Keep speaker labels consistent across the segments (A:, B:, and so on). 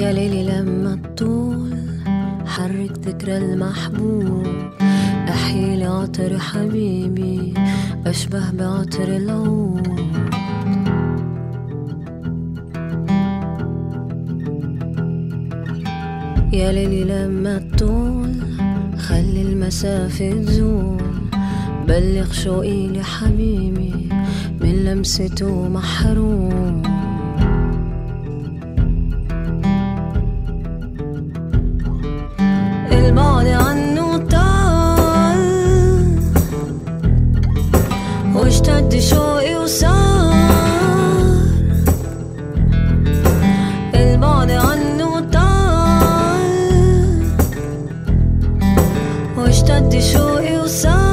A: يا ليلي لما تطول حرك ذكرى المحبوب، أحيلي عطر حبيبي أشبه بعطر العود. يا ليلي لما تطول خلي المسافة تزول، بلغ شوقي لحبيبي من لمسته محروم. البعد عنه طال واشتد شوقي وصار، البعد عنه طال واشتد شوقي وصار.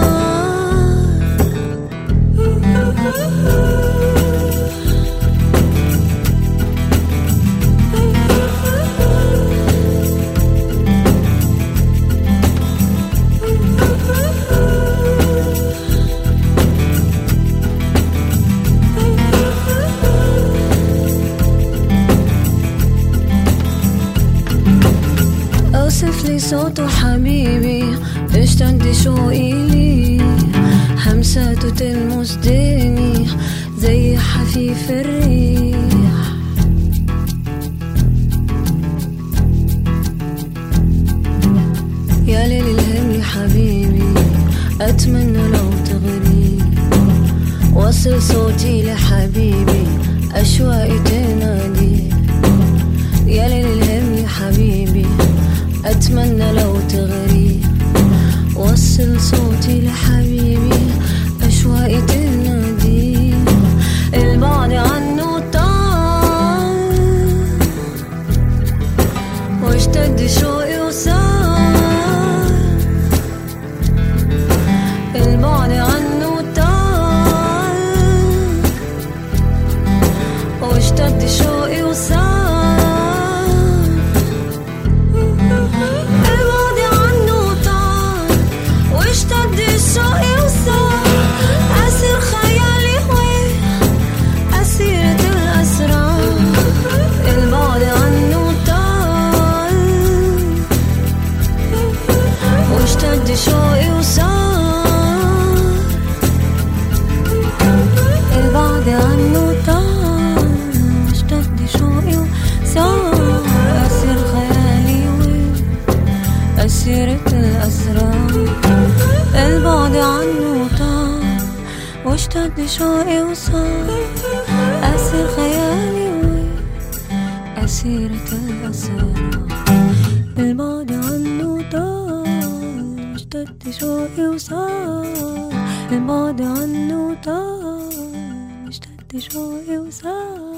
A: اوصف لي صوته حبيبي اشتد شوقي لي، همساته تلمس ديني زي حفيف الريح. يا ليل الهمني حبيبي اتمنى لو تغري، وصل صوتي لحبيبي اشواقي تنادي. يا ليل الهمني حبيبي أتمنى لو تغري، وصل صوتي لحبيبي أشواقي تنادي. البعد عنه طال واشتد شوقي وصار، البعد عنه طال واشتد شوقي وصار. شوقي وصار، البعد عنه طال واشتد شوقي وصار. أسير خيالي وأسيرة الأسرار، البعد عنه طال واشتد شوقي وصار. أسير خيالي وأسيرة الأسرار، البعد عنه طال اشتد شوقي وصار. البعد عنه طال اشتد شوقي وصار.